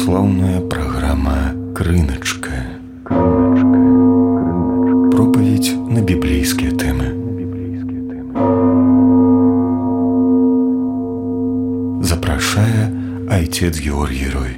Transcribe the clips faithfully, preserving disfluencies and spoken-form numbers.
православная программа «Крыночка». Проповедь на библейские темы. Запрашая отец Георгий Рой.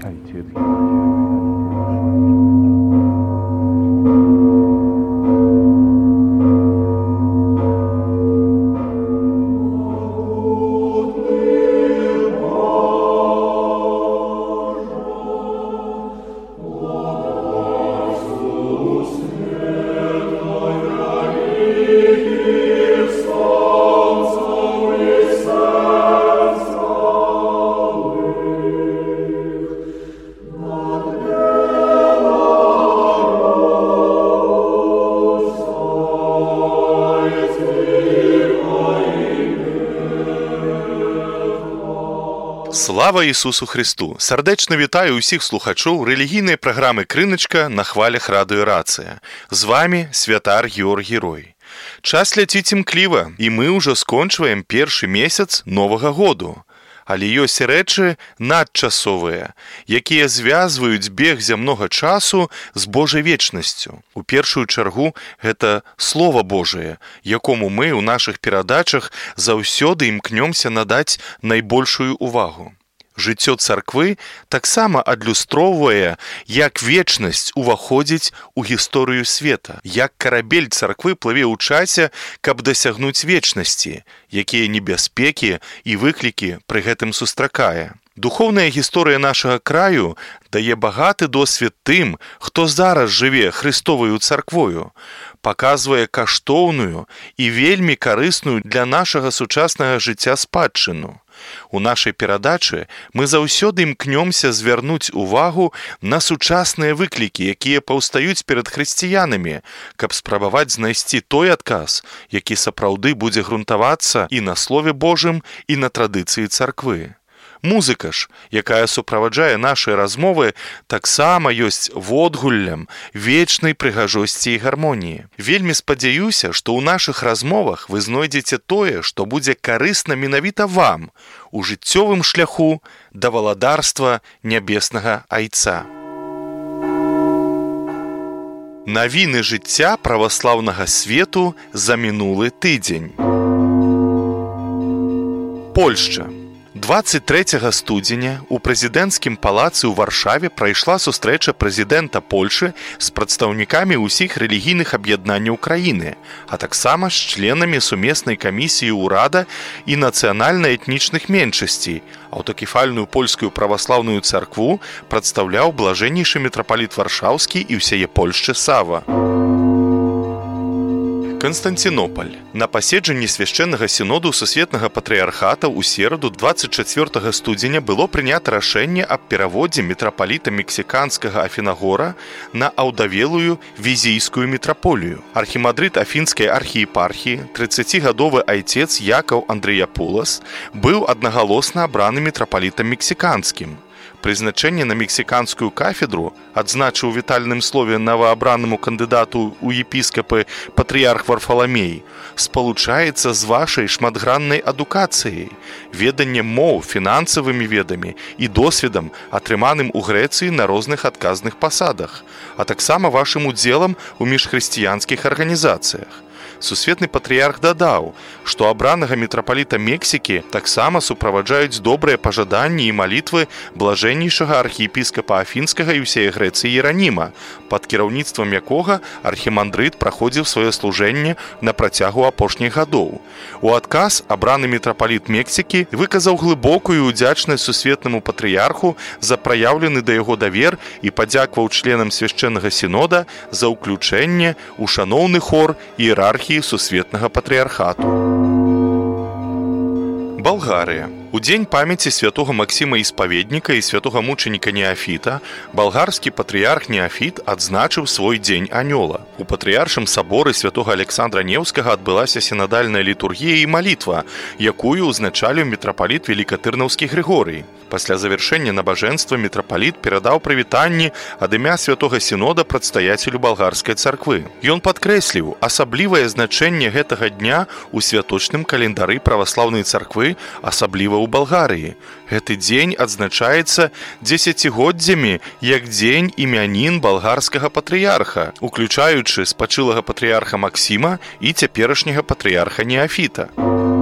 Слава Ісусу Христу! Сардэчна вітаю ўсіх слухачоў рэлігійнай праграмы «Крыначка» на хвалях радыё Рацыя. З вамі святар Георгій Рой. Час ляціць імкліва, і мы ўжо скончваем першы месяц новага году. Але ёсць рэчы надчасовыя, якія звязваюць бег зямнога часу з Божай вечнасцю. У першую чаргу гэта Слова Божае, якому мы ў нашых перадачах заўсёды імкнёмся надаць найбольшую увагу. Жыццё царквы таксама адлюстроўвае, як вечнасць уваходзіць у гісторыю света, як карабель царквы плыве ў часе, каб дасягнуць вечнасці, якія небяспекі і выклікі пры гэтым сустракае. Духоўная гісторыя нашага краю дае багаты досвед тым, хто зараз жыве Христоваю царквою, паказвае каштоўную і вельмі карысную для нашага сучаснага жыцця спадчыну. У нашай перадачы мы заўсёды імкнёмся звярнуць увагу на сучасныя выклікі, якія паўстаюць перад хрысціянамі, каб спрабаваць знайсці той адказ, які сапраўды будзе грунтавацца і на Слове Божым, і на традыцыі царквы. Музыка ж, якая суправаджае нашы размовы, таксама ёсць водгуллем вечнай прыгажосці і гармоніі. Вельмі спадзяюся, што ў нашых размовах вы знойдзеце тое, што будзе карысна менавіта вам у жыццёвым шляху да валадарства нябеснага Айца. Навіны жыцця праваслаўнага свету за мінулы тыдзень. Польшча. дваццаць трэцяга студзеня у прэзідэнцкім палацы ў Варшаве прайшла сустрэча прэзідэнта Польшы з прадстаўнікамі ўсіх рэлігійных аб'яднанняў краіны, а таксама з членамі сумеснай камісіі ўрада і нацыянальна-этнічных меншасцей. Аўтакефальную польскую праваслаўную царкву прадстаўляў блажэннейшы мітрапаліт Варшаўскі і ўсяе Польшчы Сава. Константинополь. На паседжанні свяшчэннага сіноду Сусветнага патрыярхата ў сераду дваццаць чацвёртага студзеня было прынята рашэнне аб пераводзе мітрапаліта мексіканскага Афінагора на аўдавелую візійскую мітраполію. Архімандрыт Афінскай архіепархіі, трыццацігадовы айцец Якаў Андрыяпулас, быў аднагалосна абраны мітрапалітам мексіканскім. Прызначэнне на мексіканскую кафедру, адзначыў у вітальным слове новаабранаму кандыдату ў епіскапы патрыярх Варфаламей, спалучаецца з вашай шматграннай адукацыяй, веданнем моў, фінансавымі ведамі і досведам, атрыманым у Грэцыі на розных адказных пасадах, а таксама вашым удзелам у міжхрысціянскіх арганізацыях. Сусветны патрыярх дадаў, што абранага мітрапаліта Мексікі таксама суправаджаюць добрыя пажаданні і малітвы блажэннейшага архіепіскапа Афінскага і ўсяе Грэцыі Іераніма, пад кіраўніцтвам якога архімандрыт праходзіў сваё служэнне на працягу апошніх гадоў. У адказ абраны мітрапаліт Мексікі выказаў глыбокую ўдзячнасць сусветнаму патрыярху за праяўлены да яго давер і падзякваў членам свяшчэннага сінода за ўключэнне ў шаноўны хор іерархіі Сусветнага патрыярхату. Балгарыя. У дзень памяці святога Максіма Іспаведніка і святога мучаніка Неафіта балгарскі патрыярх Неафіт адзначыў свой дзень анёла. У патрыяршым саборы святога Александра Неўскага адбылася сінадальная літургія і малітва, якую ўзначаліў мітрапаліт Велікатырнаўскі Грыгорый. Пасля завяршэння набажэнства мітрапаліт перадаў прывітанні ад імя святога сінода прадстаяцелю балгарскай царквы. Ён падкрэсліў асаблівае значэнне гэтага дня ў святочным календары праваслаўнай царквы, асабліва ў Балгарыі. Гэты дзень адзначаецца дзесяцігоддзямі як дзень імянін балгарскага патрыярха, уключаючы спачылага патрыярха Максіма і цяперашняга патрыярха Неафіта.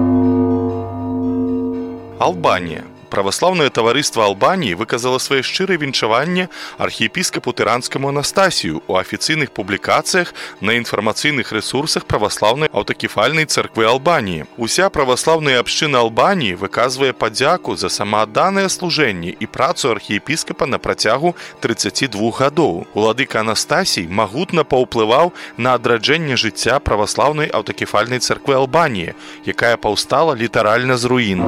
Албанія. Праваслаўнае таварыства Албаніі выказала свае шчырае віншаванне архіепіскапу Тыранскаму Анастасію ў афіцыйных публікацыях на інфармацыйных рэсурсах праваслаўнай аўтакефальнай царквы Албаніі. Уся праваслаўная абшчына Албаніі выказвае падзяку за самаадданае служэнне і працу архіепіскапа на працягу трыццаці двух гадоў. Уладыка Анастасій магутна паўплываў на адраджэнне жыцця праваслаўнай аўтакефальнай царквы Албаніі, якая паўстала літаральна з руін.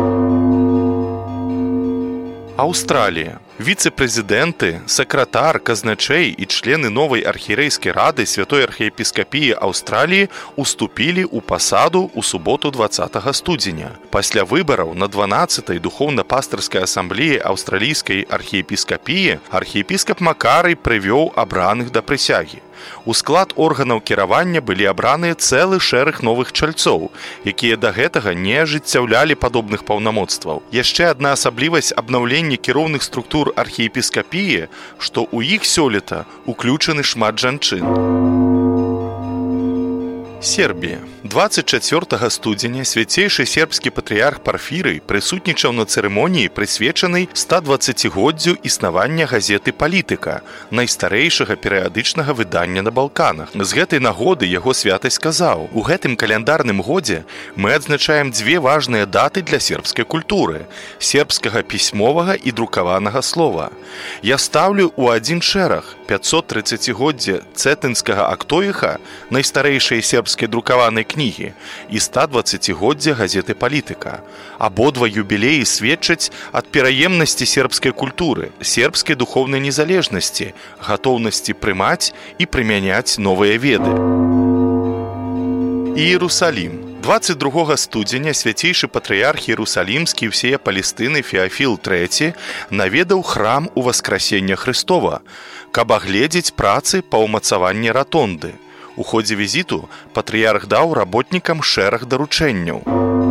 Аўстралія. Віцэ-прэзідэнты, сакратар, казначэй і члены новай архірэйскай рады Святой архіепіскапіі Аўстраліі уступілі ў пасаду ў суботу дваццатага студзеня. Пасля выбараў на дванаццатай духоўна-пастырскай асамблеі аўстралійскай архіепіскапіі архіепіскап Макарый прывёў абраных да прысягі. У склад органаў кіравання былі абраныя цэлы шэраг новых чальцоў, якія да гэтага не ажыццяўлялі падобных паўнамоцтваў. Яшчэ адна асаблівасць абнаўлення кіроўных структур архіепіскапіі, што ў іх сёлета уключаны шмат жанчын. Сербія. дваццаць чацвёртага студзеня свяцейшы сербскі патрыярх Парфірый прысутнічаў на цырымоніі, прысвечанай стадваццацігоддзю існавання газеты «Палітыка», найстарэйшага перыядычнага выдання на Балканах. З гэтай нагоды яго святасць сказаў: «У гэтым каляндарным годзе мы адзначаем дзве важныя даты для сербскай культуры – сербскага пісьмовага і друкаванага слова. Я ставлю ў адзін шэраг пяцьсот трыццацігоддзе Цетынскага Актоіха, найстарэйшай сербскай друкаванай кнігі, і стадваццацігоддзе газеты «Палітыка». Абодва юбілеі сведчаць ад пераемнасці сербскай культуры, сербскай духоўнай незалежнасці, гатоўнасці прымаць і прымяняць новыя веды. Іерусалім. дваццаць другога студзеня свяцейшы патрыярх Іерусалімскі і ўсея Палестыны Феафіл трэці наведаў храм у Васкрасення Хрыстова, каб агледзець працы па ўмацаванні ратонды. У ходзе візіту патрыярх даў работнікам шэраг даручэнняў.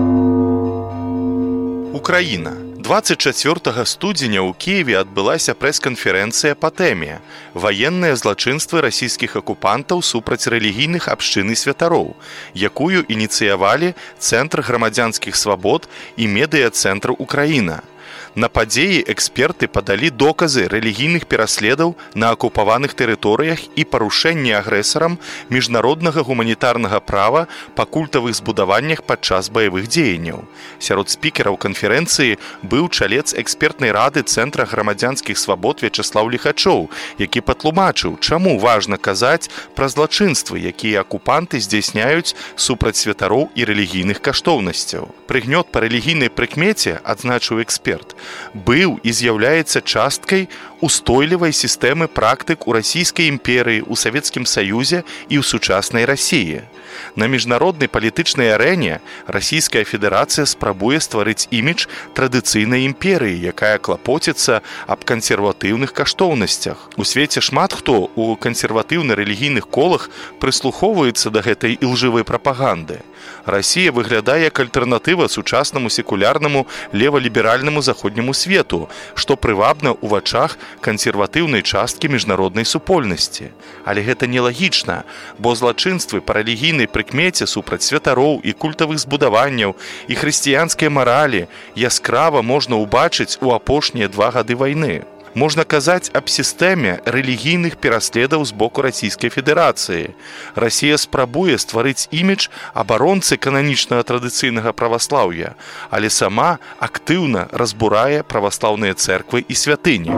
Украіна. дваццаць чацвёртага студзеня ў Кіеве адбылася прэс-канферэнцыя па тэме «Ваенныя злачынствы расійскіх акупантаў супраць рэлігійных абшчын і святароў», якую ініцыявалі Цэнтр грамадзянскіх свабод і медыя-цэнтр Украіна. На падзеі эксперты падалі доказы рэлігійных пераследаў на акупаваных тэрыторыях і парушэння агрэсарам міжнароднага гуманітарнага права па культавых збудаваннях падчас баявых дзеянняў. Сярод спікераў канферэнцыі быў чалец экспертнай рады Цэнтра грамадзянскіх свабод Вячаслаў Ліхачоў, які патлумачыў, чаму важна казаць пра злачынствы, якія акупанты здзяйсняюць супраць святароў і рэлігійных каштоўнасцяў. Прыгнёт па рэлігійнай прыкмеце, адзначыў эксперт, быў і з'яўляецца часткай устойлівай сістэмы практык у расійскай імперыі, у Савецкім Саюзе і ў сучаснай Расіі. На міжнароднай палітычнай арэне Расійская Федэрацыя спрабуе стварыць імідж традыцыйнай імперыі, якая клапоціцца аб кансерватыўных каштоўнасцях. У свеце шмат хто ў кансерватыўна-рэлігійных колах прыслухоўваецца да гэтай ілжывай прапаганды. Расія выглядае як альтэрнатыва сучаснаму секулярнаму леваліберальнаму заходняму свету, што прывабна ў вачах кансерватыўнай часткі міжнароднай супольнасці. Але гэта нелагічна, бо злачынствы па рэлігійнай прыкмеце супраць святароў і культавых збудаванняў і хрысціянскай маралі яскрава можна ўбачыць у апошнія два гады вайны. Можна казаць аб сістэме рэлігійных пераследаў з боку Расійскай Федэрацыі. Расія спрабуе стварыць імідж абаронцы кананічнага традыцыйнага праваслаўя, але сама актыўна разбурае праваслаўныя цэрквы і святыні.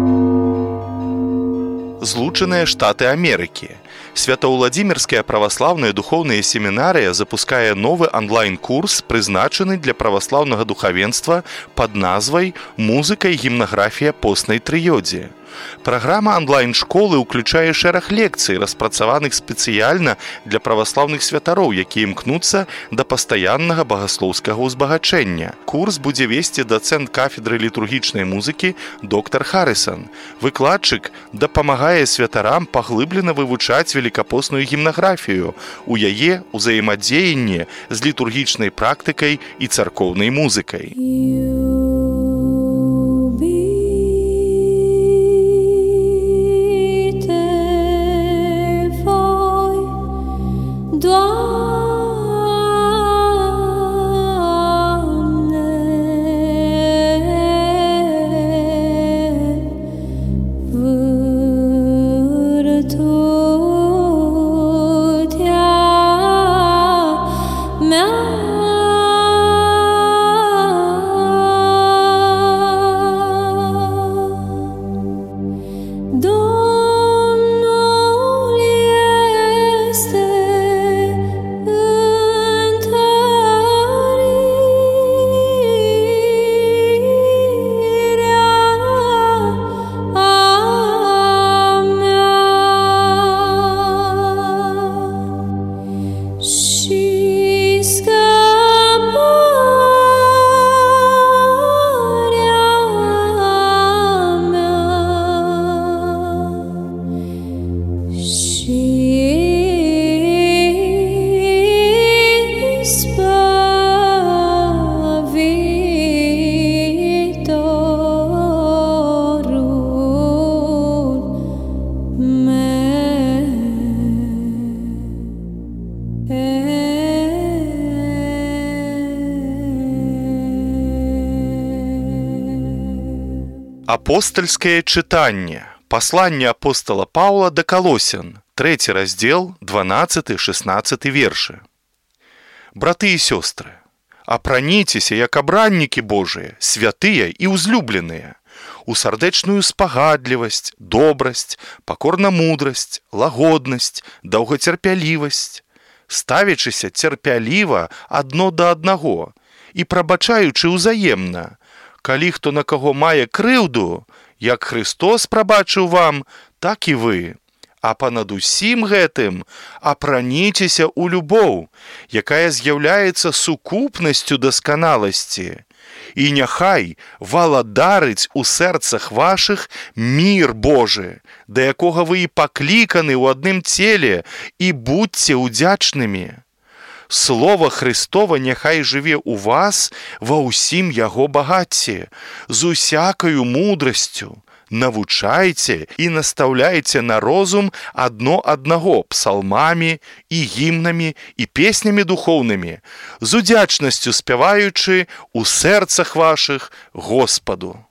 Злучаныя Штаты Амерыкі. Святаўладзімірская праваслаўная духоўная семінарыя запускае новы онлайн-курс, прызначаны для праваслаўнага духавенства пад назвай «Музыка і гімнаграфія постнай трыёдзі». Праграма онлайн-школы ўключае шэраг лекцый, распрацаваных спецыяльна для праваслаўных святароў, якія імкнуцца да пастаяннага багаслоўскага ўзбагачэння. Курс будзе весці дацэнт кафедры літургічнай музыкі доктар Харрысон. Выкладчык дапамагае святарам паглыблена вывучаць велікапосную гімнаграфію, у яе ўзаемадзеянне з літургічнай практыкай і царкоўнай музыкай. Апостальскае чытанне. Пасланне апостала Паўла да Калосян. Трэці раздзел, дванаццаты шаснаццаты вершы. Браты і сёстры, апраніцеся, як абраннікі Божыя, святыя і ўзлюбленыя, у сардэчную спагадлівасць, добрасць, пакорна-мудрасць, лагоднасць, даўгацярпялівасць, ставячыся цярпяліва адно да аднаго і прабачаючы ўзаемна, калі хто на каго мае крыўду, як Христос прабачыў вам, так і вы. А панад усім гэтым апраніцеся ў любоў, якая з'яўляецца сукупнасцю дасканаласці. І няхай валадарыць у сэрцах вашых мір Божы, да якога вы і пакліканы ў адным целе, і будзьце ўдзячнымі. Слова Христова няхай жыве ў вас ва ўсім яго багацці, з усякаю мудрасцю. Навучайце і настаўляйце на розум адно аднаго псалмамі і гімнамі і песнямі духоўнымі, з удзячнасцю спяваючы ў сэрцах вашых Господу.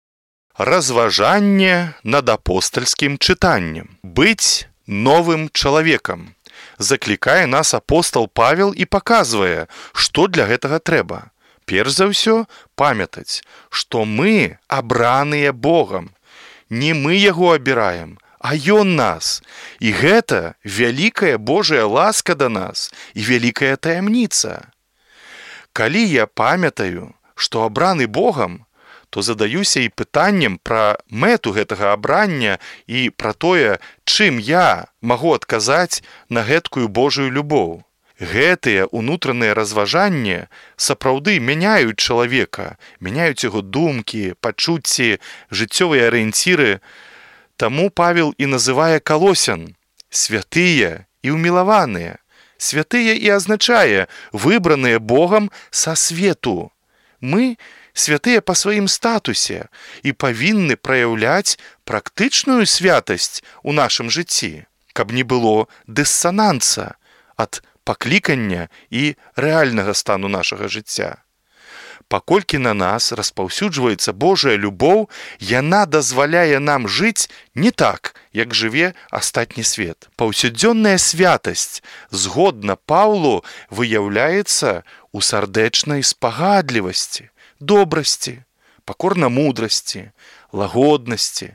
Разважанне над апостальскім чытаннем. Быць новым чалавекам. Заклікае нас апостал Павел і паказвае, што для гэтага трэба. Перш за ўсё, памятаць, што мы абраныя Богам. Не мы яго абіраем, а ён нас. І гэта вялікая Божая ласка да нас і вялікая таямніца. Калі я памятаю, што абраны Богам, то задаюся і пытаннем пра мэту гэтага абрання і пра тое, чым я магу адказаць на гэткую Божую любоў. Гэтыя ўнутраныя разважанні сапраўды мяняюць чалавека, мяняюць яго думкі, пачуцці, жыццёвыя арыенціры. Таму Павел і называе Калосян святыя і ўмілаваныя. Святыя і азначае выбраныя Богам са свету. Мы святыя па сваім статусе і павінны праяўляць практычную святасць у нашым жыцці, каб не было дыссананса ад паклікання і рэальнага стану нашага жыцця. Паколькі на нас распаўсюджваецца Божая любоў, яна дазваляе нам жыць не так, як жыве астатні свет. Паўсядзённая святасць, згодна Паўлу, выяўляецца у сардэчнай спагадлівасці, добрасці, пакорна-мудрасці, лагоднасці,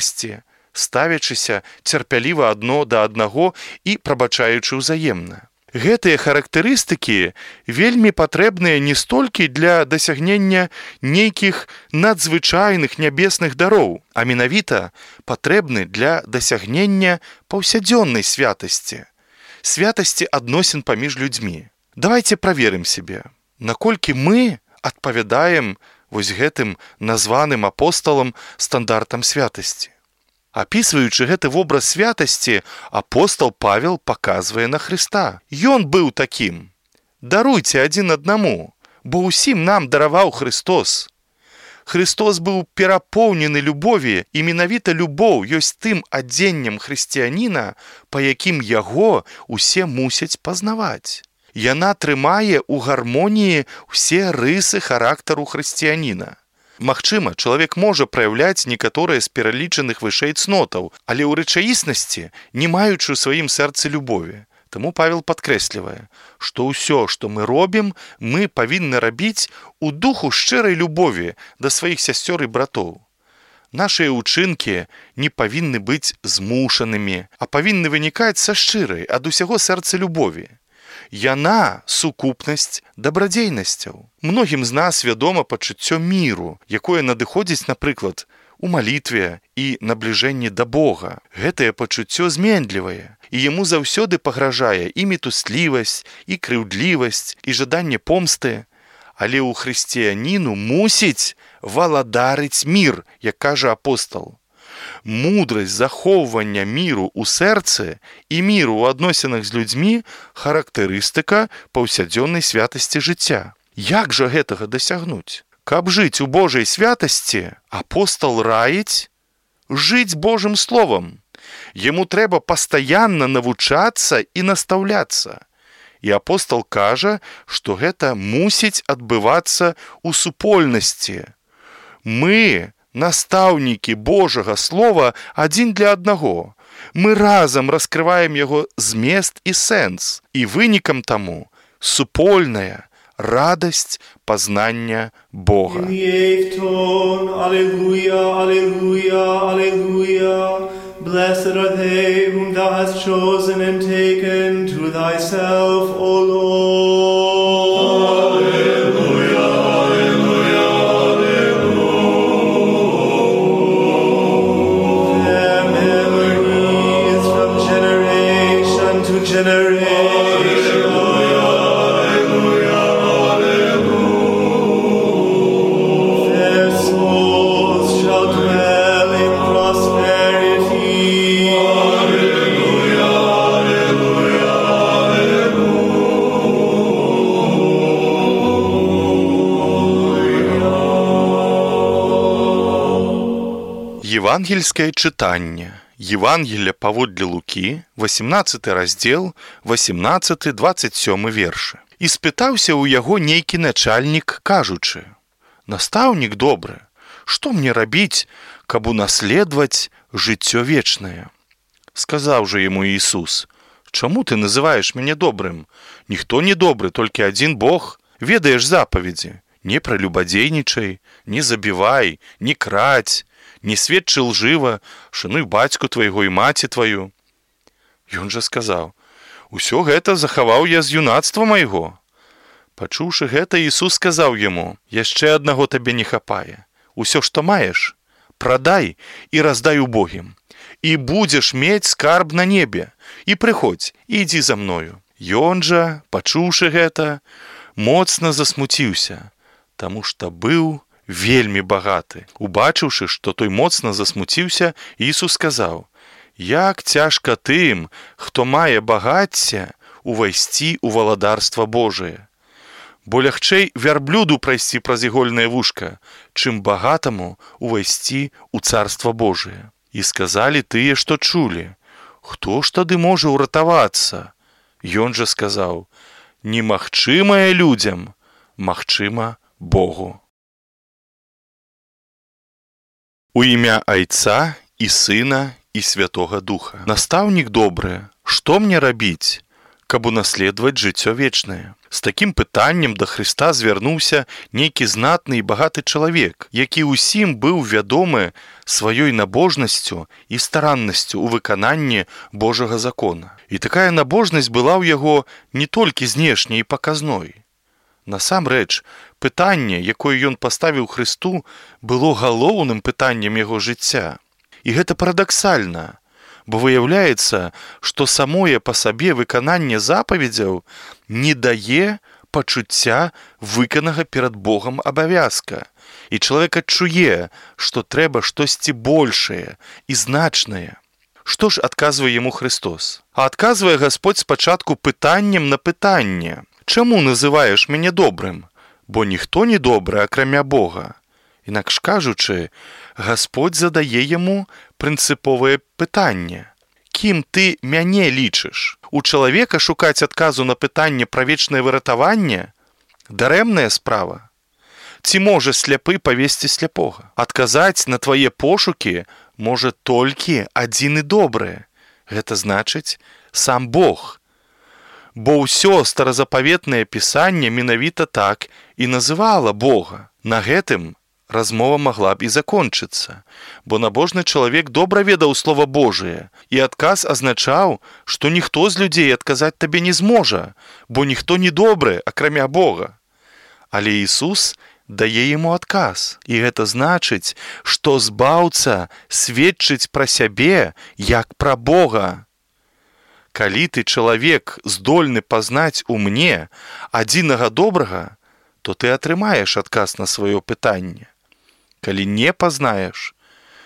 доўгацярпялівасці, ставячыся цярпяліва адно да аднаго і прабачаючы ўзаемна. Гэтыя характарыстыкі вельмі патрэбныя не столькі для дасягнення нейкіх надзвычайных нябесных дароў, а менавіта патрэбны для дасягнення паўсядзённай святасці, святасці адносін паміж людзьмі. Давайце праверым сябе, наколькі мы адпавядаем вось гэтым названым апосталам стандартам святасці. Апісваючы гэты вобраз святасці, апостал Павел паказвае на Хрыста. Ён быў такім. Даруйце адзін аднаму, бо ўсім нам дараваў Христос. Христос быў перапоўнены любові, і менавіта любоў ёсць тым адзеннем хрысціяніна, па якім яго усе мусяць пазнаваць. Яна трымае ў гармоніі ўсе рысы характару хрысціяніна. Магчыма, чалавек можа праяўляць некаторыя з пералічаных вышэй цнотаў, але ў рэчаіснасці не маючы ў сваім сэрцы любові. Таму Павел падкрэслівае, што ўсё, што мы робім, мы павінны рабіць у духу шчырай любові да сваіх сясцёр і братоў. Нашыя ўчынкі не павінны быць змушанымі, а павінны вынікаць са шчырай, ад усяго сэрца любові. Яна сукупнасць дабрадзейнасцяў. Многім з нас вядома пачуццё міру, якое надыходзіць, напрыклад, у малітве і набліжэнні да Бога. Гэтае пачуццё зменлівае, і яму заўсёды пагражае і мітуслівасць, і крыўдлівасць, і жаданне помсты. Але ў хрысціяніну мусіць валадарыць мір, як кажа апостал. Мудрасць захоўвання міру ў сэрцы і міру ў адносінах з людзьмі характарыстыка паўсядзённай святасці жыцця. Як жа гэтага дасягнуць? Каб жыць у Божай святасці, апостал раіць жыць Божым словам. Яму трэба пастаянна навучацца і настаўляцца. І апостал кажа, што гэта мусіць адбывацца ў супольнасці. Мы настаўнікі Божага слова адзін для аднаго. Мы разам раскрываем яго змест і сэнс, і вынікам таму супольная радасць пазнання Бога. Blessed are they whom thou hast chosen and taken to thyself, O Lord. Alleluia, alleluia, alleluia. Their memories from generation to generation. Alleluia, alleluia. Their souls shall dwell in prosperity. Євангельське читання. Євангелія паводле Лукі, восемнадцаты раздзел, восемнадцаты двадцать сёмы вершы. І спытаўся ў яго нейкі начальнік, кажучы: «Настаўнік добры, што мне рабіць, каб унаследаваць жыццё вечнае?» Сказаў жа яму Ісус: «Чаму ты называеш мяне добрым? Ніхто не добры, толькі адзін Бог. Ведаеш запаведзі: не прелюбадзейнічай, не забівай, не крадзь, не сведчы лжыва, шануй бацьку твайго і маці тваю». Ён жа сказаў: «Усё гэта захаваў я з юнацтва майго». Пачуўшы гэта, Ісус сказаў яму: «Яшчэ аднаго табе не хапае. Усё, што маеш, прадай і раздай убогім, і будзеш мець скарб на небе, і прыходзь, і ідзі за мною». Ён жа, пачуўшы гэта, моцна засмуціўся, таму што быў вельмі багаты. Убачыўшы, што той моцна засмуціўся, Ісус сказаў: «Як цяжка тым, хто мае багацце, увайсці ў валадарства Божае. Бо лягчэй вярблюду прайсці праз ігольнае вушка, чым багатаму увайсці ў царства Божае». І сказалі тыя, што чулі: «Хто ж тады можа ўратавацца?» Ён жа сказаў: «Немагчымае людзям, магчыма Богу». У імя Айца і Сына і Святога Духа. Настаўнік добры, што мне рабіць, каб унаследаваць жыццё вечнае. З такім пытаннем да Хрыста звярнуўся нейкі знатны і багаты чалавек, які ўсім быў вядомы сваёй набожнасцю і стараннасцю ў выкананні Божага закона. І такая набожнасць была ў яго не толькі знешняй і паказной. Насамрэч, пытанне, якое ён паставіў Хрысту, было галоўным пытаннем яго жыцця. І гэта парадаксальна, бо выяўляецца, што самое па сабе выкананне запаведзяў не дае пачуцця выканага перад Богам абавязка. І чалавек адчуе, што трэба штосьці большае і значнае. Што ж адказвае яму Христос? А адказвае Гасподзь спачатку пытаннем на пытанне. Чаму называеш мяне добрым? Бо ніхто не добры, акрамя Бога. Інакш кажучы, Гасподзь задае яму прынцыповае пытанне. Кім ты мяне лічыш? У чалавека шукаць адказу на пытанне пра вечнае выратаванне? Дарэмная справа? Ці можа сляпы павесці сляпога? Адказаць на твае пошукі можа толькі адзін і добры. Гэта значыць сам Бог. Бо ўсё старазапаветнае пісанне менавіта так і называла Бога. На гэтым размова магла б і закончыцца, бо набожны чалавек добра ведаў Слова Божие, і адказ азначаў, што ніхто з людзей адказаць табе не зможа, бо ніхто не добры, акрамя Бога. Але Ісус дае яму адказ, і гэта значыць, што збаўца сведчыць пра сябе, як пра Бога. Калі ты чалавек здольны пазнаць у мне адзінага добрага, то ты атрымаеш адказ на сваё пытанне. Калі не пазнаеш,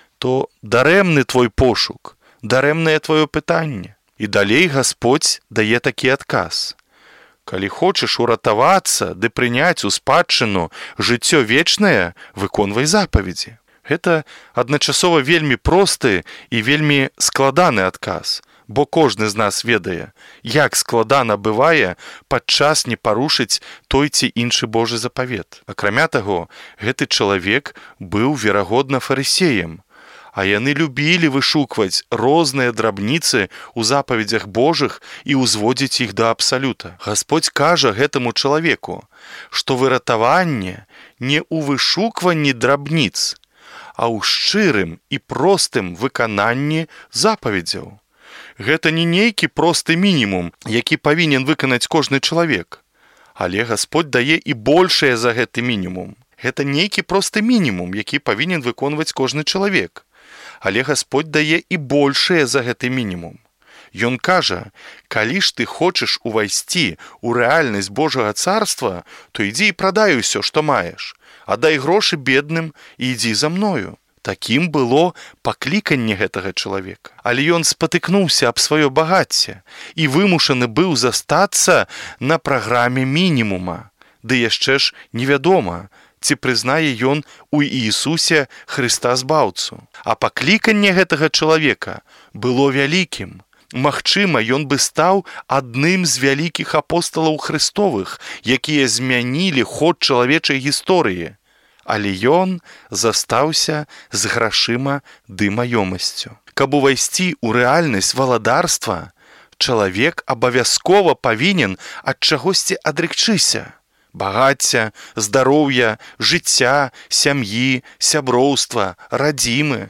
то дарэмны твой пошук, дарэмнае твоё пытанне. І далей Гасподзь дае такі адказ. Калі хочаш уратавацца ды прыняць у спадчыну жыццё вечнае, выконвай запаведзі. Гэта адначасова вельмі просты і вельмі складаны адказ, бо кожны з нас ведае, як складана бывае падчас не парушыць той ці іншы Божы запавет. Акрамя таго, гэты чалавек быў, верагодна, фарысеем, а яны любілі вышукваць розныя драбніцы ў запаведзях Божых і ўзводзіць іх да абсалюта. Гасподзь кажа гэтаму чалавеку, што выратаванне не ў вышукванні драбніц, а ў шчырым і простым выкананні запаведзяў. Гэта не нейкі просты мінімум, які павінен выканаць кожны чалавек. Але Гасподзь дае і большае за гэты мінімум. Гэта нейкі просты мінімум, які павінен выконваць кожны чалавек. Але Гасподзь дае і большае за гэты мінімум. Ён кажа, калі ж ты хочаш увайсці ў рэальнасць Божага царства, то ідзі і прадай усё, што маеш. Аддай грошы бедным і ідзі за мною. Такім было пакліканне гэтага чалавека. Але ён спатыкнуўся аб сваё багацце і вымушаны быў застацца на праграме мінімума. Ды яшчэ ж невядома, ці прызнае ён у Іісусе Хрыста збаўцу. А пакліканне гэтага чалавека было вялікім. Магчыма, ён бы стаў адным з вялікіх апосталаў Хрыстовых, якія змянілі ход чалавечай гісторыі. Але ён застаўся з грашыма ды маёмасцю. Каб увайсці ў рэальнасць валадарства, чалавек абавязкова павінен ад чагосьці адрыкчыся. Багацця, здароўя, жыцця, сям'і, сяброўства, радзімы.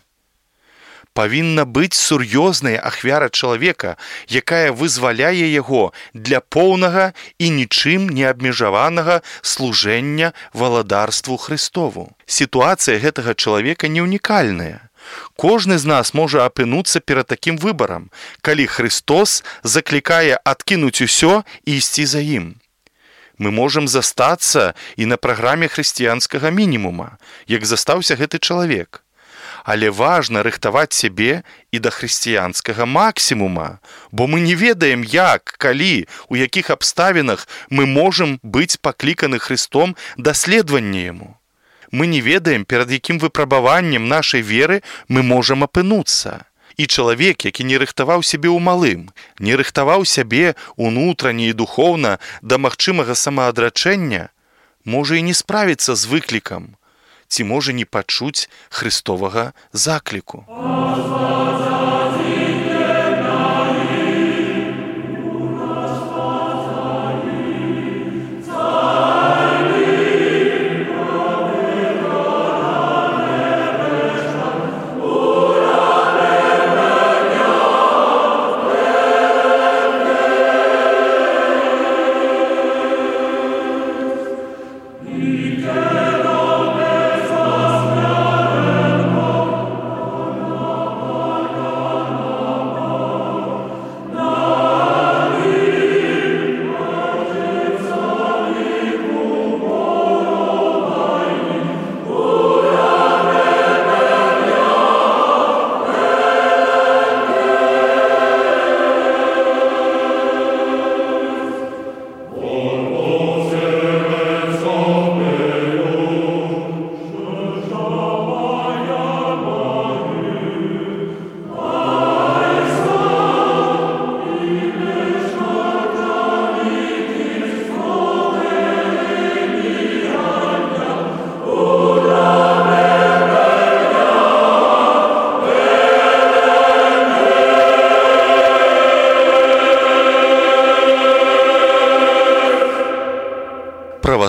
Павінна быць сур'ёзная ахвяра чалавека, якая вызваляе яго для поўнага і нічым не абмежаванага служэння валадарству Хрыстову. Сітуацыя гэтага чалавека не ўнікальная. Кожны з нас можа апынуцца перад такім выбарам, калі Христос заклікае адкінуць усё і ісці за ім. Мы можам застацца і на праграме хрысціянскага мінімума, як застаўся гэты чалавек. Але важна рыхтаваць сябе і да хрысціянскага максімума, бо мы не ведаем, як, калі, у якіх абставінах мы можам быць пакліканы Христом да следавання яму. Мы не ведаем, перад якім выпрабаваннем нашай веры мы можам апынуцца. І чалавек, які не рыхтаваў сябе ў малым, не рыхтаваў сябе унутрана і духоўна да магчымага самаадрачэння, можа і не справіцца з выклікам, ці можа не пачуць Христовага закліку.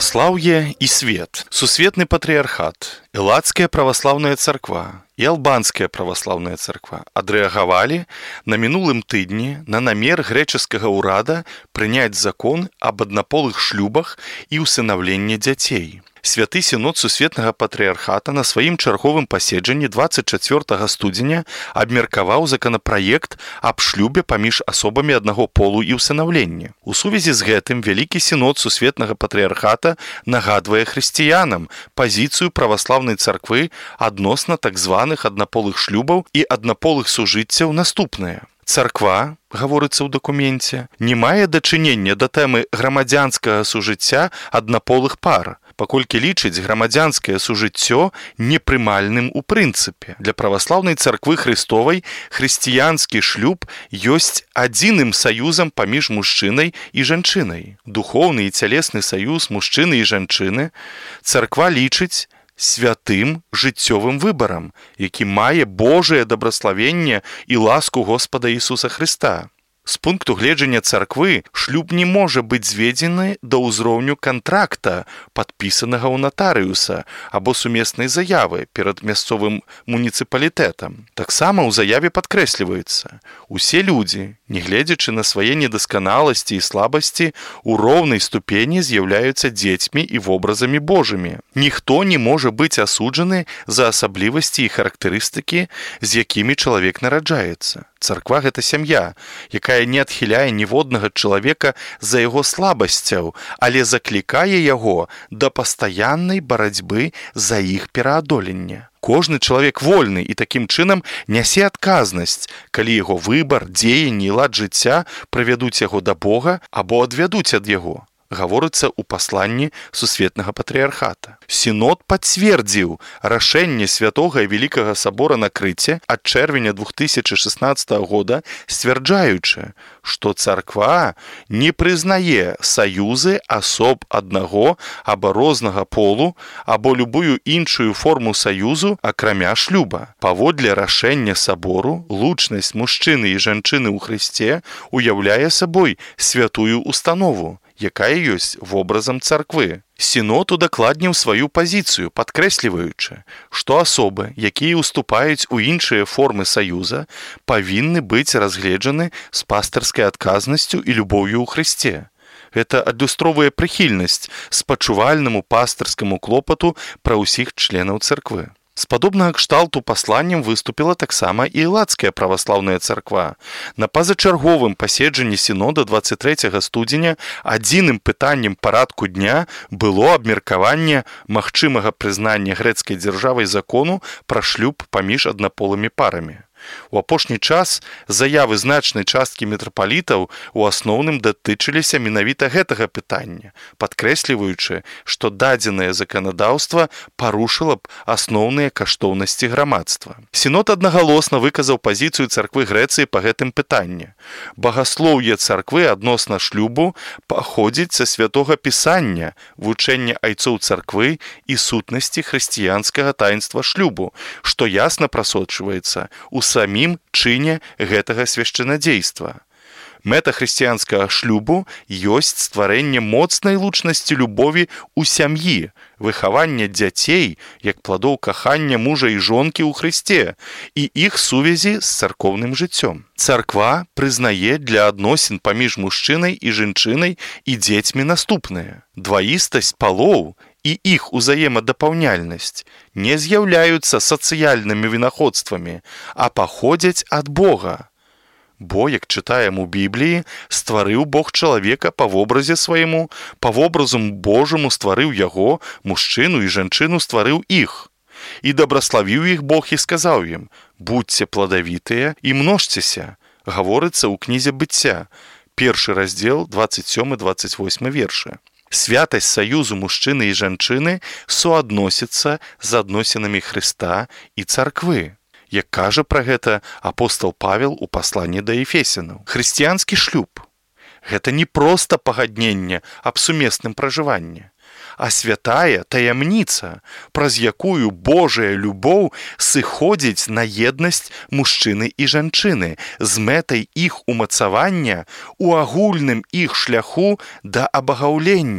Праваслаўе і свет. Сусветны патрыархат, Элладская праваслаўная царква і Албанская праваслаўная царква адрэагавалі на мінулым тыдні на намер грэчаскага ўрада прыняць закон аб аднаполых шлюбах і ўсынаўленні дзяцей. Святы сінод сусветнага патрыархата на сваім чарговым паседжанні дваццаць чацвёртага студзеня абмеркаваў законапраект аб шлюбе паміж асобамі аднаго полу і ўсынаўленні. У сувязі з гэтым вялікі сінод сусветнага патрыархата нагадвае хрысціянам пазіцыю праваслаўнай царквы адносна так званых аднаполых шлюбаў і аднаполых сужыццяў наступнае. Царква, гаворыцца ў дакуменце, не мае дачынення да тэмы грамадзянскага сужыцця аднаполых пар, паколькі лічыць грамадзянскае сужыццё непрымальным у прынцыпе. Для праваслаўнай царквы Христовай хрысціянскі шлюб ёсць адзіным саюзам паміж мужчынай і жанчынай. Духоўны і цялесны саюз мужчыны і жанчыны царква лічыць святым жыццёвым выбарам, які мае Божае дабраславенне і ласку Господа Ісуса Хрыста. З пункту гледжання царквы шлюб не можа быць зведзены да ўзроўню кантракта, падпісанага ў натарыуса або сумеснай заявы перад мясцовым муніцыпалітэтам. Таксама ў заяве падкрэсліваецца: усе людзі, нягледзячы на свае недасканаласці і слабасці, у роўнай ступені з'яўляюцца дзецьмі і вобразамі Божымі. Ніхто не можа быць асуджаны за асаблівасці і характарыстыкі, з якімі чалавек нараджаецца. Царква – гэта сям'я, якая не адхіляе ніводнага чалавека за яго слабасцяў, але заклікае яго да пастаяннай барацьбы за іх пераадоленне. Кожны чалавек вольны і такім чынам нясе адказнасць, калі яго выбар, дзеянні і лад жыцця прывядуць яго да Бога або адвядуць ад яго. Гаворыцца ў пасланні сусветнага патрыархата. Сінод пацвердзіў рашэнне святога і вялікага сабора на Крыце ад чэрвеня двух тысячы шаснаццатага года, сцвярджаючы, што царква не прызнае саюзы асоб аднаго або рознага полу або любую іншую форму саюзу, акрамя шлюба. Паводле рашэння сабору, лучнасць мужчыны і жанчыны ў Хрысце уяўляе сабой святую установу, якая ёсць вобразам царквы. Сінод удакладніў сваю пазіцыю, падкрэсліваючы, што асобы, якія ўступаюць у іншыя формы саюза, павінны быць разгледжаны з пастырскай адказнасцю і любоўю ў Хрысце. Гэта адлюстроўвае прыхільнасць спачувальнаму пастырскаму клопату пра ўсіх членаў царквы. З падобнага кшталту пасланнем выступіла таксама і Элладская праваслаўная царква. На пазачарговым паседжанні сінода дваццаць трэцяга студзеня адзіным пытаннем парадку дня было абмеркаванне магчымага прызнання грэцкай дзяржавай закону пра шлюб паміж аднаполымі парамі. У апошні час заявы значнай часткі мітрапалітаў у асноўным датычыліся менавіта гэтага пытання, падкрэсліваючы, што дадзенае заканадаўства парушыла б асноўныя каштоўнасці грамадства. Сінод аднагалосна выказаў пазіцыю царквы Грэцыі па гэтым пытанні. Багаслоўе царквы адносна шлюбу паходзіць са святога пісання, вучэння айцоў царквы і сутнасці хрысціянскага таінства шлюбу, што ясна прасочваецца у самім чыне гэтага свяшчэнадзейства. Мэта хрысціянскага шлюбу ёсць стварэнне моцнай лучнасці любові ў сям'і, выхаванне дзяцей як пладоў кахання мужа і жонкі ў Хрысце і іх сувязі з царкоўным жыццём. Царква прызнае для адносін паміж мужчынай і жанчынай і дзецьмі наступнае. Дваістасць палоў і іх узаемадапаўняльнасць не з'яўляюцца сацыяльнымі вынаходствамі, а паходзяць ад Бога. Бо, як чытаем у Бібліі, стварыў Бог чалавека па вобразе свайму, па вобразу Божаму стварыў яго, мужчыну і жанчыну стварыў іх. І дабраславіў іх Бог і сказаў ім: «Будзьце пладавітыя і множцеся», гаворыцца ў кнізе Быцця, першы раздзел, дваццаць сёмы дваццаць восьмы вершы. Святасць саюзу мужчыны і жанчыны суадносіцца з адносінамі Хрыста і царквы. Як кажа пра гэта апостол Павел у пасланні да Ефесянаў. Хрысціянскі шлюб – гэта не проста пагадненне аб сумесным пражыванні, а святая таямніца, праз якую Божая любоў сыходзіць на еднасць мужчыны і жанчыны з мэтай іх умацавання ў агульным іх шляху да абагаўлення.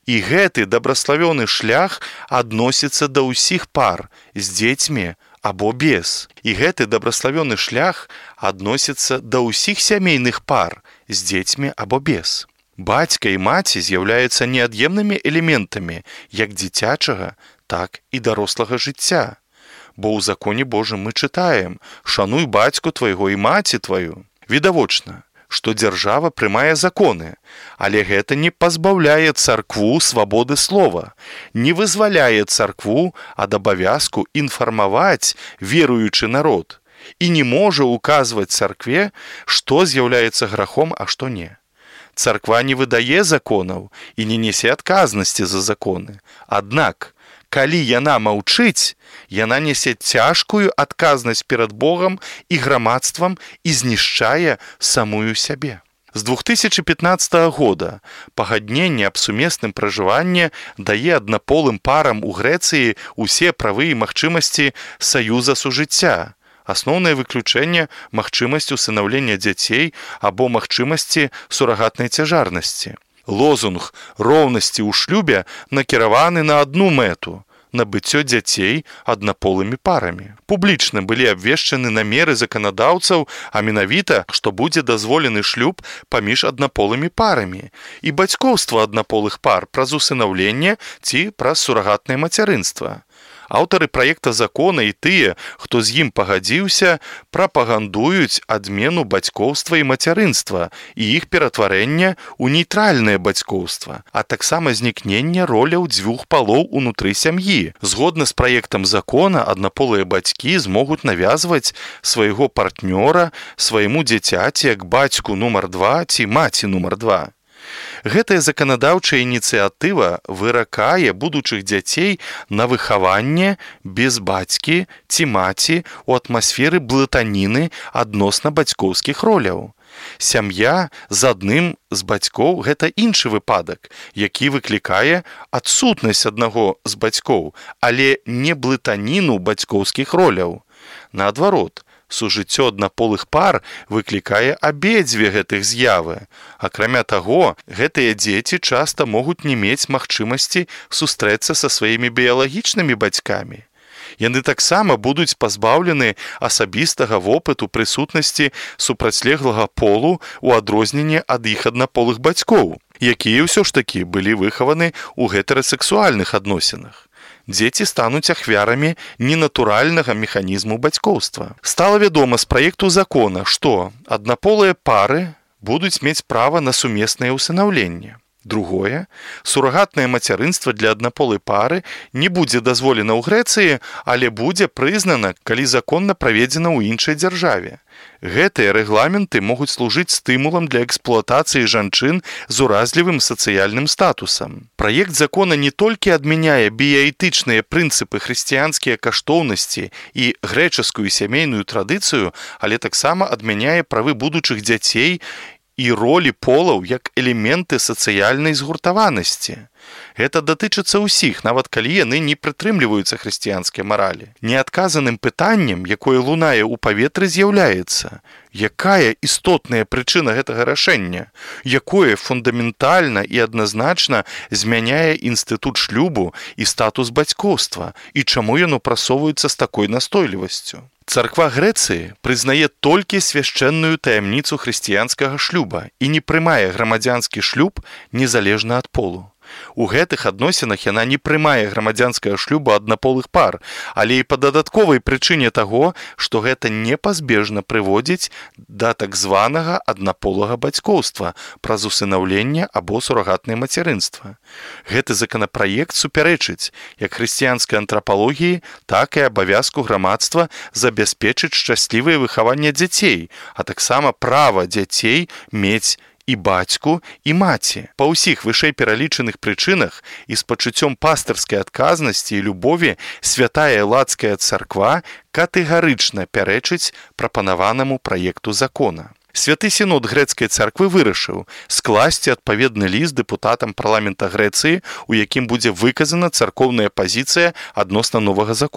І гэты дабраславёны шлях адносіцца да ўсіх пар з дзецьмі або без. І гэты дабраславёны шлях адносіцца да ўсіх сямейных пар з дзецьмі або без. Бацька і маці з'яўляюцца неад'емнымі элементамі як дзіцячага, так і дарослага жыцця. Бо ў законе Божым мы чытаем: «Шануй бацьку твайго і маці тваю». Відавочна, што дзяржава прымае законы, але гэта не пазбаўляе царкву свабоды слова, не вызваляе царкву ад абавязку інфармаваць веруючы народ і не можа указваць царкве, што з'яўляецца грахом, а што не. Царква не выдае законаў і не несе адказнасці за законы. Аднак, калі яна маўчыць, яна нясе цяжкую адказнасць перад Богам і грамадствам і знішчае самую сябе. З две тысячи пятнадцатого года пагадненне аб сумесным пражыванні дае аднаполым парам у Грэцыі усе правы і магчымасці саюза сужыцця. Асноўнае выключэнне – магчымасць усынаўлення дзяцей або магчымасці сурагатнай цяжарнасці. Лозунг роўнасці ў шлюбе накіраваны на адну мэту – набыццё дзяцей аднаполымі парамі. Публічна былі абвешчаны намеры заканадаўцаў, а менавіта, што будзе дазволены шлюб паміж аднаполымі парамі і бацькоўства аднаполых пар праз усынаўленне ці праз сурагатнае мацярынства. Аўтары праекта закона і тыя, хто з ім пагадзіўся, прапагандуюць адмену бацькоўства і мацярынства і іх ператварэння ў нейтральнае бацькоўства, а таксама знікнення роляў дзвюх палоў унутры сям'і. Згодна з праектам закона, аднаполыя бацькі змогуць навязваць свайго партнёра свайму дзіцяці як бацьку нумар два ці маці нумар два. Гэтая заканадаўчая ініцыятыва выракае будучых дзяцей на выхаванне без бацькі ці маці ў атмасферы блытаніны адносна бацькоўскіх роляў. Сям'я з адным з бацькоў – гэта іншы выпадак, які выклікае адсутнасць аднаго з бацькоў, але не блытаніну бацькоўскіх роляў. Наадварот, сужыццё аднаполых пар выклікае абедзве гэтых з'явы. Акрамя таго, гэтыя дзеці часта могуць не мець магчымасці сустрэцца са сваімі біялагічнымі бацькамі. Яны таксама будуць пазбаўлены асабістага вопыту прысутнасці супрацьлеглага полу ў адрозненне ад іх аднаполых бацькоў, якія ўсё ж такі былі выхаваны ў гетэрасексуальных адносінах. Дзеці стануць ахвярамі ненатуральнага механізму бацькоўства. Стала вядома з праекту закона, што аднаполыя пары будуць мець права на сумеснае ўсынаўленне. Другое, сурагатнае мацярынства для аднаполай пары не будзе дазволена ў Грэцыі, але будзе прызнана, калі законна праведзена ў іншай дзяржаве. Гэтыя рэгламенты могуць служыць стымулам для эксплуатацыі жанчын з уразлівым сацыяльным статусам. Праект закона не толькі адмяняе біяэтычныя прынцыпы хрысціянскія каштоўнасці і грэчаскую сямейную традыцыю, але таксама адмяняе правы будучых дзяцей і ролі полаў як элементы сацыяльнай згуртаванасці. Гэта датычыцца ўсіх, нават калі яны не прытрымліваюцца хрысціянскай маралі. Неадказаным пытаннем, якое лунае ў паветры, з'яўляецца: якая істотная прычына гэтага рашэння, якое фундаментальна і адназначна змяняе інстытут шлюбу і статус бацькоўства, і чаму яно прасоўваецца з такой настойлівасцю? Царква Грэцыі прызнае толькі свяшчэнную таямніцу хрысціянскага шлюба і не прымае грамадзянскі шлюб незалежна ад полу. У гэтых адносінах яна не прымае грамадзянскага шлюба аднаполых пар, але і па дадатковай прычыне таго, што гэта непазбежна прыводзіць да так званага аднаполага бацькоўства праз усынаўленне або сурагатнае мацярынства. Гэты законапраект супярэчыць як хрысціянскай антрапалогіі, так і абавязку грамадства забяспечыць шчаслівае выхаванне дзяцей, а таксама права дзяцей мець і бацьку, і маці. Па ўсіх вышэй пералічаных прычынах і з пачуццём пастырскай адказнасці і любові святая элацкая царква катэгарычна пярэчыць прапанаванаму праекту закона. Святы сінод грэцкай царквы вырашыў скласці адпаведны ліст дэпутатам парламента Грэцыі, у якім будзе выказана царкоўная пазіцыя адносна новага закону.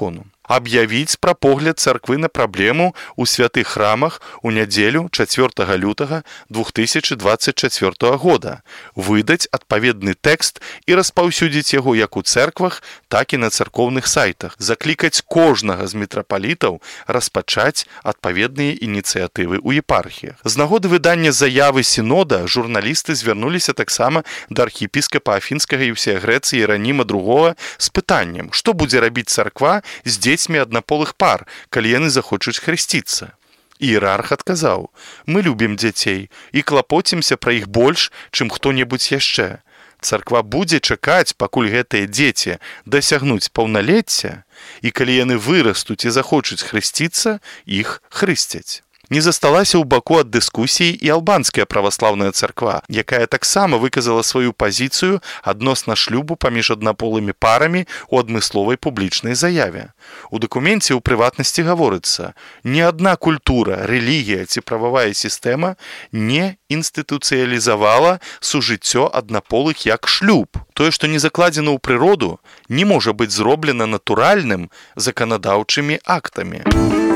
Аб'явіць пра погляд царквы на праблему ў святых храмах у нядзелю чацвёртага лютага две тысячи двадцать чацвёртага года, выдаць адпаведны тэкст і распаўсюдзіць яго як у цэрквах, так і на царкоўных сайтах, заклікаць кожнага з мітрапалітаў распачаць адпаведныя ініцыятывы ў епархіях. З нагоды выдання заявы сінода журналісты звярнуліся таксама да архіепіскапа Афінскага Еўсея Іераніма другога з пытаннем, што будзе рабіць царква з дзецьмі аднаполых пар, калі яны захочуць хрысціцца. Іерарх адказаў: «Мы любім дзяцей і клапоцімся пра іх больш, чым хто-небудзь яшчэ. Царква будзе чакаць, пакуль гэтыя дзеці дасягнуць паўналецця, і калі яны вырастуць і захочуць хрысціцца, іх хрысцяць». Не засталася ў баку ад дыскусіі і албанская праваслаўная царква, якая таксама выказала сваю пазіцыю адносна шлюбу паміж аднаполымі парамі ў адмысловай публічнай заяве. У дакуменце ў прыватнасці гаворыцца: «Ні адна культура, рэлігія ці прававая сістэма не інстытуцыялізавала сужыццё аднаполых як шлюб. Тое, што не закладзена ў прыроду, не можа быць зроблена натуральным заканадаўчымі актамі».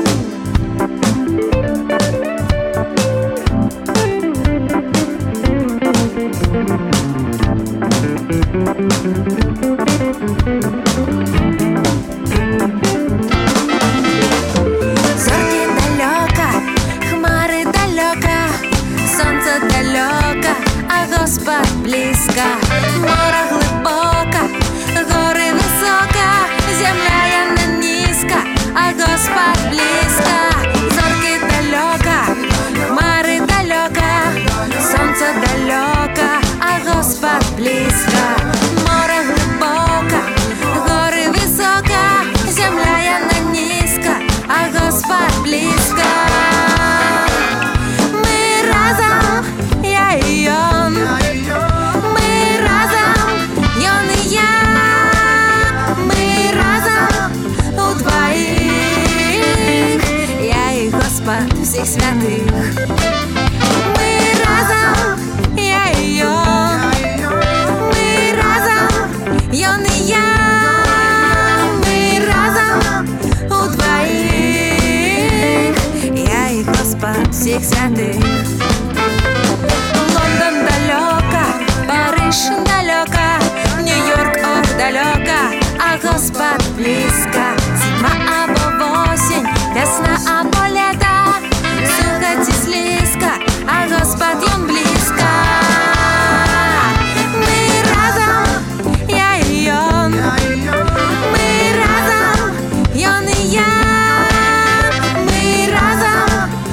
Зорки далёка, хмары далёка, сонце далёка, а Господь близко. Море глибоко, гори високо, земля яна низько, а Господь близко. Зорки далёка, хмары далёка, сонце далёка, а Господь близко. Море глибоко, гори високо, земля яна низько, а Господь близко. Мы разом, я и он. Мы разом, он и я. Мы разом удвоих, я и Господь всех святых. Мы разом, я и он. Мы разом, он и я. Мы разом удвоих, я и Господь всех святых. Лондон далеко, Париж далеко, Нью-Йорк ох далеко, а Господь близко. Зима або осень, весна або лето, сухо ці слизко, а Господь он близко. Мы разом, я и он. Мы разом, он и я. Мы разом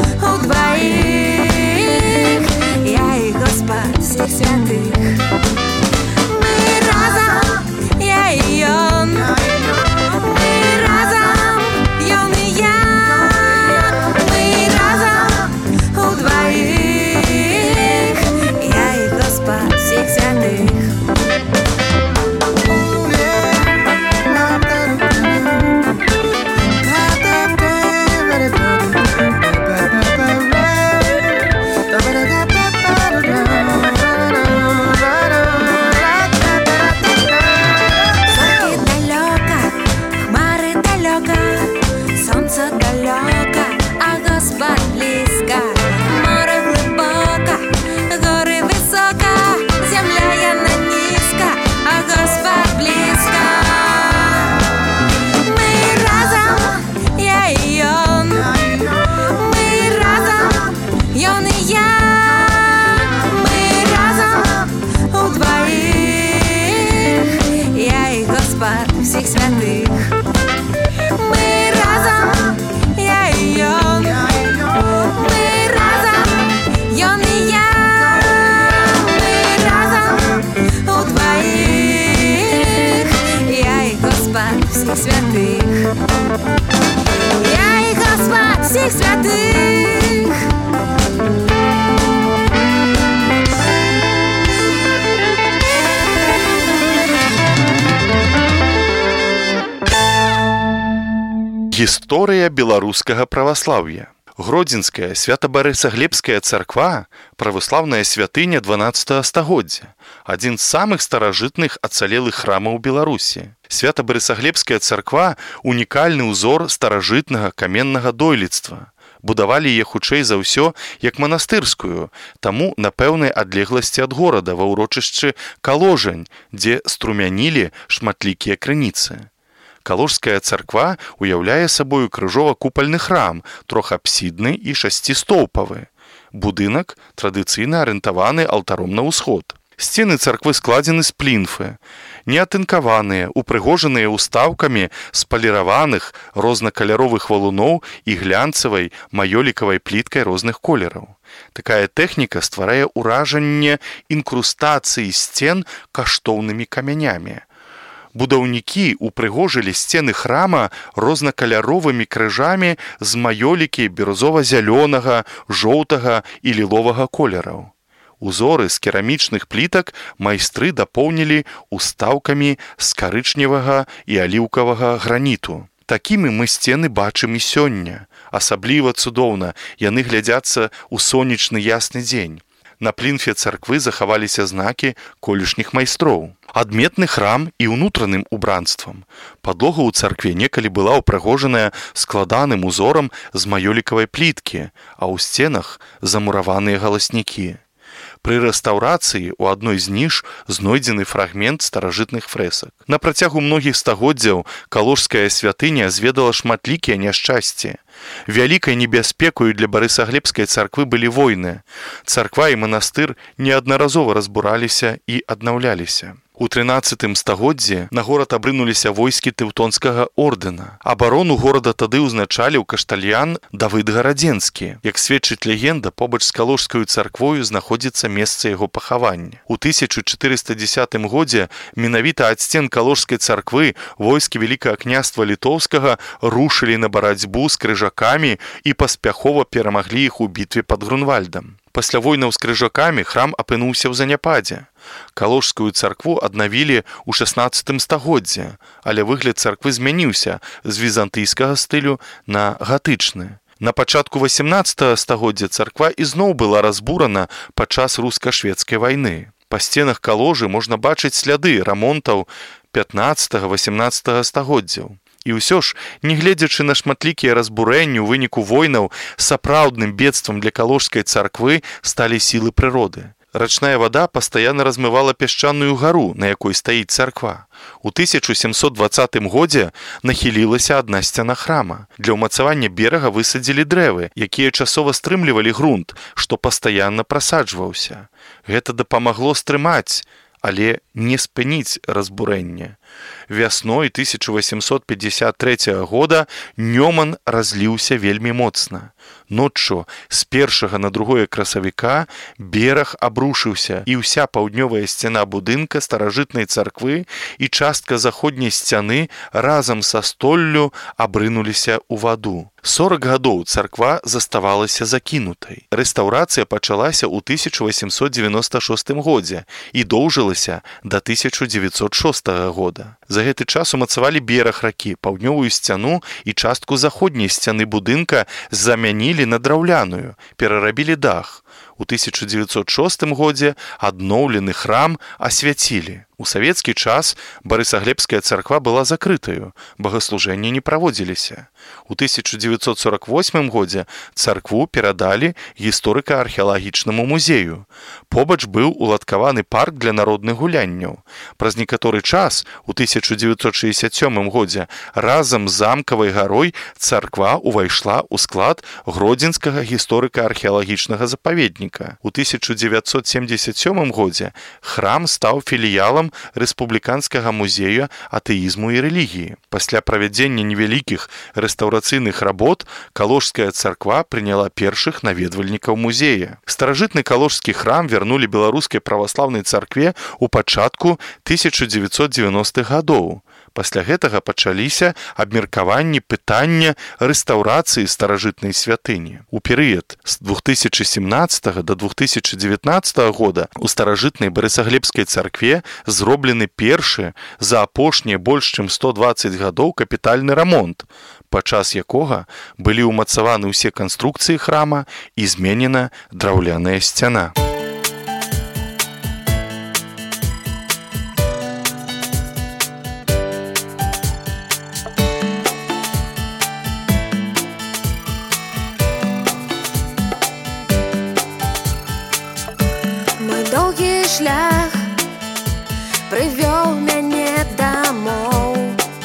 удвоих, я и Господь всех святых. Мы разом, я и он. Мы разом, он и я. Мы разом удвоих, я и Господь всех святых. Зорки далеко, хмары далеко, солнце далеко, а Господь близко. Море глубоко, горы высоко, земля яна низко, а Господь близко. Мы разом, я и он. Мы разом, он и я. Мы разом удвоих, я и Господь всех святых. Мы разом, я и он. Мы разом, он и я. Мы разом удвоих, я и Господь всех святых. Я и Господь всех святых. Гісторыя беларускага праваслаўя. Гродзенская Свято-Барысаглебская царква – праваслаўная святыня дванаццатага стагоддзя, адзін з самых старажытных ацалелых храмаў Беларусі. Свято-Барысаглебская царква – унікальны ўзор старажытнага каменнага дойлідства. Будавалі яе хутчэй за ўсё як манастырскую, таму на пэўнай адлегласці ад горада ва ўрочышчы Каложань, дзе струмянілі шматлікія крыніцы. Каложская царква уяўляе сабою крыжова-купальны храм, трохапсідны і шасцістоўпавы. Будынак традыцыйна арыентаваны алтаром на ўсход. Сцены царквы складзены з плінфы, неатынкаваныя, упрыгожаныя ўстаўкамі з паліраваных рознакаляровых валуноў і глянцавай маёлікавай пліткай розных колераў. Такая тэхніка стварае ўражанне інкрустацыі сцен каштоўнымі камянямі. Будаўнікі упрыгожылі сцены храма рознакаляровымі крыжамі з маёлікі бірузова-зялёнага, жоўтага і ліловага колераў. Узоры з керамічных плітак майстры дапоўнілі устаўкамі з карычневага і аліўкавага граніту. Такімі мы сцены бачым і сёння. Асабліва цудоўна яны глядзяцца ў сонечны ясны дзень. На плінфе царквы захаваліся знакі колішніх майстроў. Адметны храм і ўнутраным убранствам. Падлога ў царкве некалі была ўпрыгожаная складаным узорам з маёлікавай пліткі, а ў сценах замураваныя галаснікі. Пры рэстаўрацыі ў адной з ніш знойдзены фрагмент старажытных фрэсак. На працягу многіх стагоддзяў Каложская святыня зведала шматлікія няшчасці. Вялікай небяспекаю для Барысаглебскай царквы былі войны. Царква і манастыр неаднаразова разбураліся і аднаўляліся. У трынаццатым стагоддзі на горад абрынуліся войскі тэўтонскага ордэна. Абарону горада тады ўзначаліў каштальян Давыд Гарадзенскі. Як сведчыць легенда, побач з Каложскаю царквою знаходзіцца месца яго пахавання. У тысяча чатырыста дзесятым годзе менавіта ад сцен Каложскай царквы войскі Вялікага княства Літоўскага рушылі на барацьбу з крыжакамі і паспяхова перамаглі іх у бітве пад Грунвальдам. Пасля войнаў з крыжакамі храм апынуўся ў заняпадзе. Каложскую царкву аднавілі ў шаснаццатым стагоддзе, але выгляд царквы змяніўся з візантыйскага стылю на гатычны. На пачатку васямнаццатага стагоддзя царква ізноў была разбурана падчас руска-шведскай вайны. Па сценах Каложы можна бачыць сляды рамонтаў пятнаццатага-васямнаццатага стагоддзяў. І ўсё ж, нягледзячы на шматлікія разбурэнні ў выніку войнаў, сапраўдным бедствам для Каложскай царквы сталі сілы прыроды. Рачная вада пастаянна размывала пясчаную гару, на якой стаіць царква. У тысяча сямсот дваццатым годзе нахілілася адна сцяна храма. Для ўмацавання берага высадзілі дрэвы, якія часова стрымлівалі грунт, што пастаянна прасаджваўся. Гэта дапамагло стрымаць, але не спыніць разбурэнне. Вясной тысяча васемсот пятьдесят трэцяга года Нёман разліўся вельмі моцна. Ноччу з першага на другое красавіка бераг абрушыўся, і ўся паўднёвая сцяна будынка старажытнай царквы і частка заходняй сцяны разам са столлю абрынуліся ў ваду. сорак гадоў царква заставалася закінутай. Рэстаўрацыя пачалася ў тысяча васемсот дзевяноста шостым годзе і доўжылася да тысяча дзевяцьсот шостага года. За гэты час умацавалі бераг ракі, паўднёвую сцяну і частку заходняй сцяны будынка замянілі на драўляную, перарабілі дах. У тысяча дзевяцьсот шостым годзе адноўлены храм асвяцілі. У савецкі час Барысаглебская царква была закрытаю, богаслужэнні не праводзіліся. У тысяча дзевяцьсот сорок восьмым годзе царкву перадалі гісторыка-археалагічнаму музею. Побач быў уладкаваны парк для народных гулянняў. Праз некаторы час, у тысяча дзевяцьсот шэсцьдзясят сёмым годзе, разам з замкавай гарой царква ўвайшла ў склад Гродзенскага гісторыка-археалагічнага запаведніка. У тысяча дзевяцьсот семдзесят сёмым годзе храм стаў філіялам Рэспубліканскага музея атэізму і рэлігіі. Пасля правядзення невялікіх рэстаўрацыйных работ Каложская царква прыняла першых наведвальнікаў музея. Старажытны каложскі храм вярнулі беларускай праваслаўнай царкве ў пачатку тысяча дзевяцьсот дзевяностых гадоў. Пасля гэтага пачаліся абмеркаванні пытання рэстаўрацыі старажытнай святыні. У перыяд з двух тысячи семнаццатага да двух тысячи дзевятнаццатага года у старажытнай Барысаглебскай царкве зроблены першы за апошнія больш чым сто дваццаць гадоў капітальны рамонт. падчас якога былі ўмацаваны ўсе канструкцыі храма і зменена драўляная сцяна. Доўгі шлях прывёў мяне дамоў,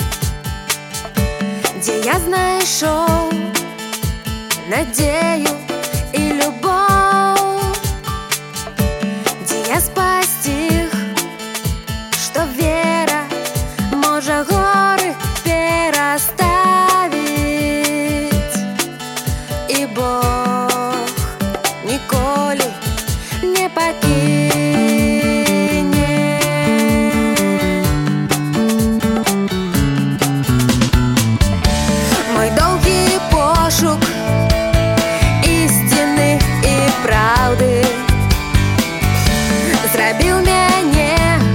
дзе я знайшоў надзею і любоў, дзе я спасціг, што вера можа горы пераставіць, і Бог ніколі не пакіне. Мой доўгі пошук ісціны і праўды зрабіў мяне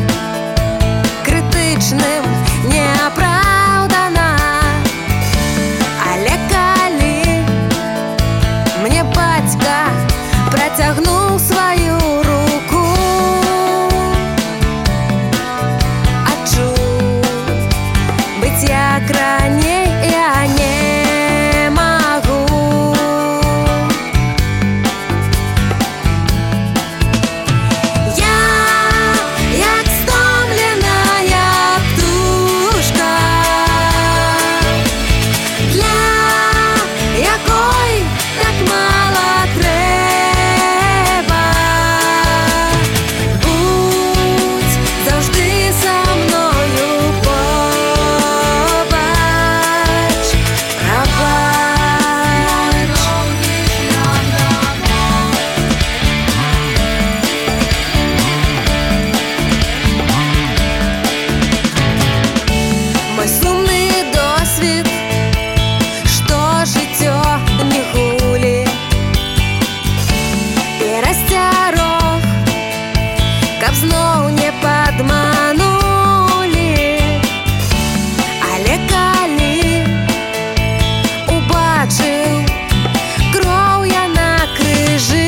крытычным неапраўдана, але калі мне бацька працягнуў сваю руку, адчуў быць як раней я не магу. Я як стомленая птушка, для якой так мала трэба. Будь заўжды са мною побач, прабач. Мой сумны досвід, што жыццё не гулі, перасцярог, каб зноў не падманулі, але калі убачыў кроў я на крыжы,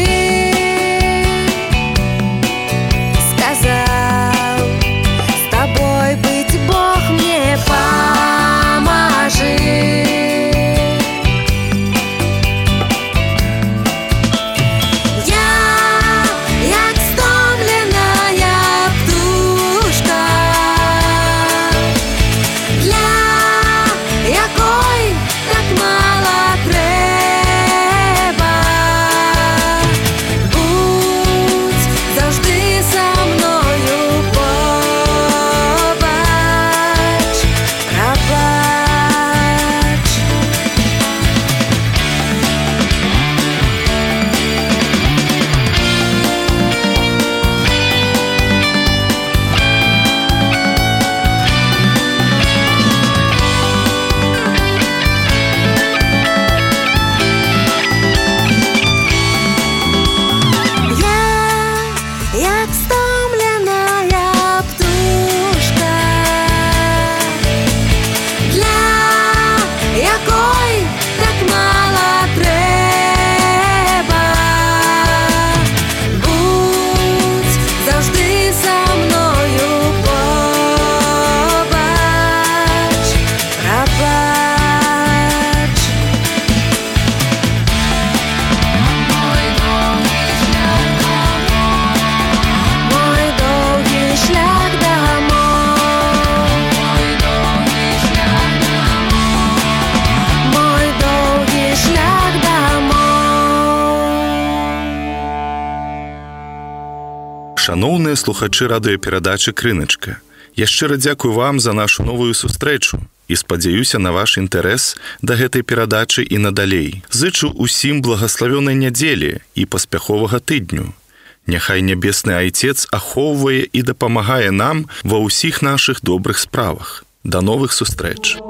сказаў: з табой быць, Бог мне памажы. Я як стомленая птушка, для якой так мала трэба. Будь заўжды са мною побач, прабач. Я як стомленая птушка, для якой так мала трэба. Будь заўжды са мною побач, прабач. Мой доўгі шлях дамоў, мой доўгі шлях дамоў. Шаноўныя слухачы радыёперадачы «Крыначка», я шчыра дзякую вам за нашу новую сустрэчу і спадзяюся на ваш інтарэс да гэтай перадачы і надалей. Зычу усім благаславёнай нядзелі і паспяховага тыдню. Няхай нябесны Айцец ахоўвае і дапамагае нам ва ўсіх нашых добрых справах. Да новых сустрэч!